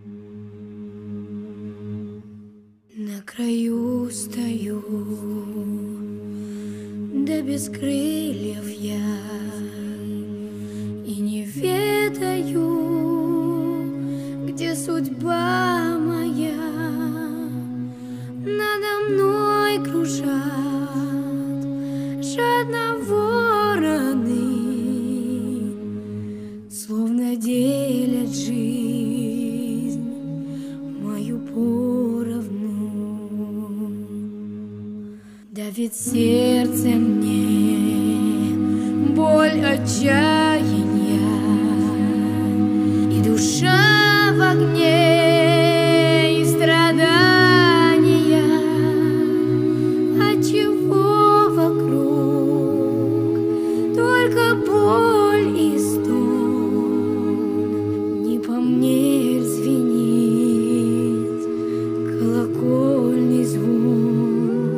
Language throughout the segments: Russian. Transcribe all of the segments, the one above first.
На краю стою, да без крыльев я, и не ведаю, где судьба моя. Надо мной кружат жадно вороны, словно делят жизнь мою поровну. Давит сердце мне боль отчаяния, и душа в огне, и страдания. Отчего вокруг только боль и стон? Не по мне ль звенит колокольный звон?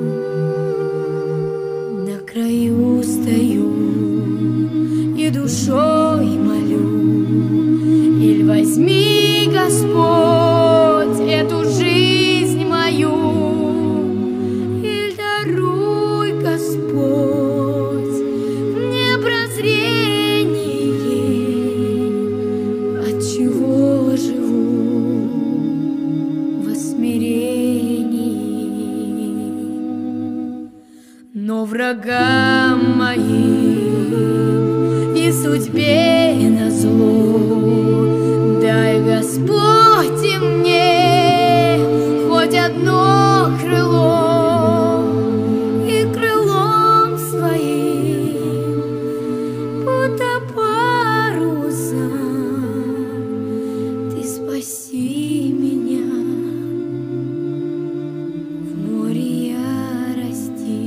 На краю стою и душой молю: иль возьми, Господь, эту жизнь мою, иль даруй, Господь, мне прозрение, отчего живу во смирении. Но врагам моим и судьбе назло дай, Господь, и мне хоть одно крыло, и крылом своим, будто парусом, ты спаси меня в море ярости.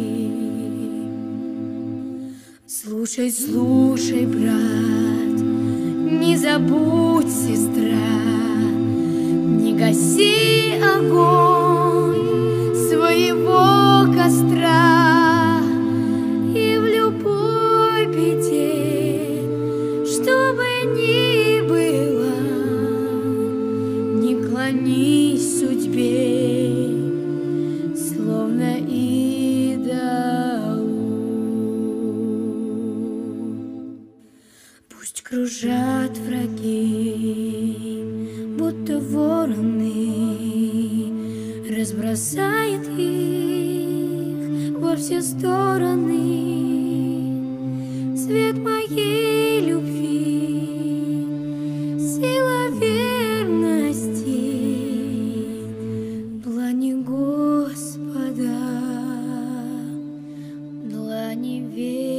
Слушай, слушай, брат, не забудь, сестра, не гаси огонь своего костра. И в любой беде, что бы ни было, не клонись судьбе, словно идолу. Пусть кружат враги, будто вороны, разбросает их во все стороны. Свет моей любви, сила верности, длани Господа, длани верности.